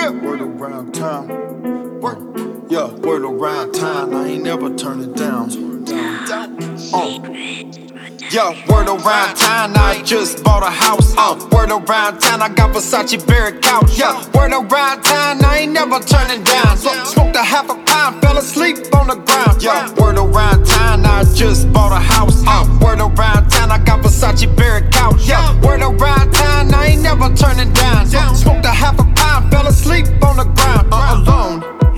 Word around town. Yeah, word around town. I ain't never turn it down. Yeah, word around town, I just bought a house. Word around town, I got Versace Barrett couch. Yeah, word around town, I ain't never turning down. Smoked a half a pound, fell asleep on the ground. Yeah, word around town, I just bought a house. Word around town, I got Versace Barrett couch. Yeah, word around town, I ain't never turning down. Smoked a half a pound, fell asleep on the ground. Alone,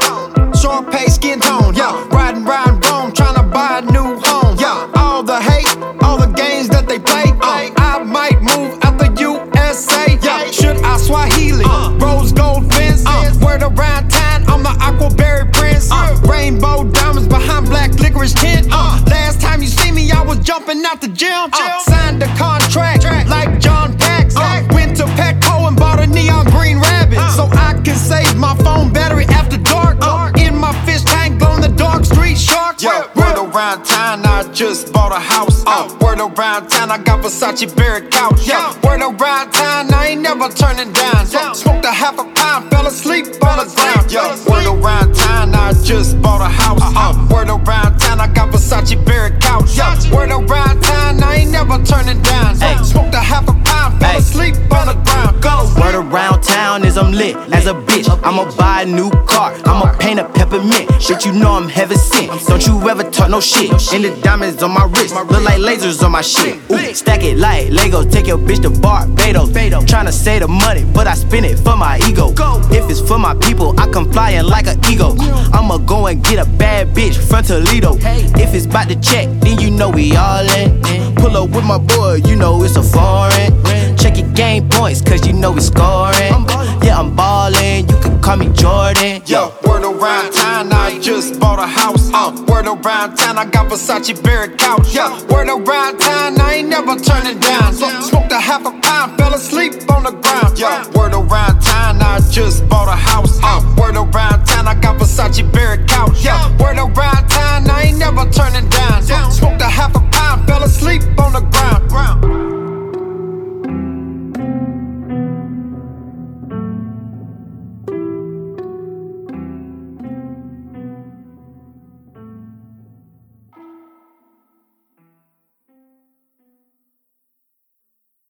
short pay, skin tone. Yeah, riding round Rome, trying to buy a new home. Yeah, all the hate, all the games that they play. I might move out the USA. Yeah, should I Swahili? Rose gold fence. Word around town, I'm the Aquaberry Prince. Rainbow diamonds behind black licorice tint. Last time you see me, I was jumping out the gym. Signed a contract like John Pax. Went to Petco and bought a neon green rabbit so I can save my phone battery after dark. In my fish tank, glow in the dark, street shark. Yeah, word around town, I just bought a house. Word around town, I got Versace Barrett couch. Yeah, word around town, I ain't never turning down. Smoked a half a pound, fell asleep on the ground. Yeah, word around town, I just bought a house. Word around town, I got Versace Barrett couch. Yeah, word around town, I ain't never turning down. Smoked a half a pound, fell asleep on the ground. Go. Word around town is I'm lit as a bitch. I'ma buy a new car, I'ma paint a peppermint. Bitch, you know I'm heaven sent. Don't you ever talk no shit. And the diamonds on my wrist look like lasers on my shit. Ooh, stack it like Legos, take your bitch to Barbados. Tryna save the money, but I spend it for my ego. If it's for my people, I come flying like an eagle. I'ma go and get a bad bitch from Toledo. If it's bout to check, then you know we all in. Pull up with my boy, you know it's a foreign. Check your game points, cause you know we scoring. Yeah, I'm ballin', you can call me Jordan. Yo, word around town, I just bought a house. Word around town, I got Versace Barrett couch. Yeah, word around town, I ain't never turning down. Smoked a half a pound, fell asleep on the ground. Yeah, word around town, I just bought a house. Word around town, I got Versace Barrett couch. Yeah,